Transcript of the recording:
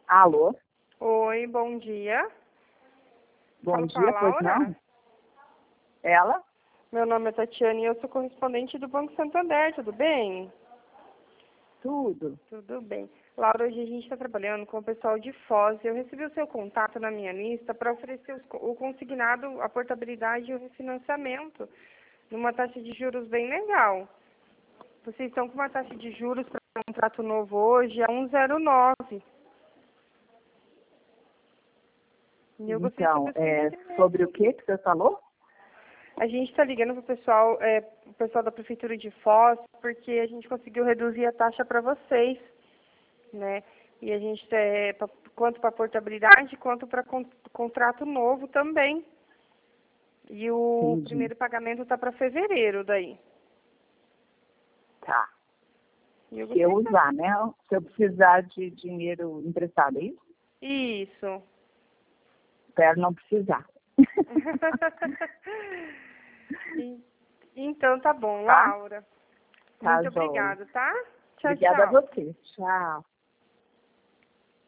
Alô? Oi, bom dia. Bom Falo com dia, a pois Laura. não? Ela? Meu nome é Tatiana e eu sou correspondente do Banco Santander, tudo bem? Tudo. Tudo bem. Laura, hoje a gente está trabalhando com o pessoal de Foz. Eu recebi o seu contato na minha lista para oferecer o consignado, a portabilidade e o refinanciamento numa taxa de juros bem legal. Vocês estão com uma taxa de juros para um contrato novo hoje a 1,09. E eu gostaria de Então, saber se você tem sobre o interesse. que você falou? A gente está ligando para o pessoal da Prefeitura de Foz, porque a gente conseguiu reduzir a taxa para vocês, né? E a gente, quanto para portabilidade, quanto para contrato novo também. E o Entendi. primeiro pagamento está para fevereiro daí. Tá. E eu Se eu gostaria de usar, né? Se eu precisar de dinheiro emprestado, é isso? Isso. Espero não precisar. Então tá bom, Tá? Laura. Tá, Muito joia. obrigada, tá? Tchau, Obrigada a tchau. você. Tchau.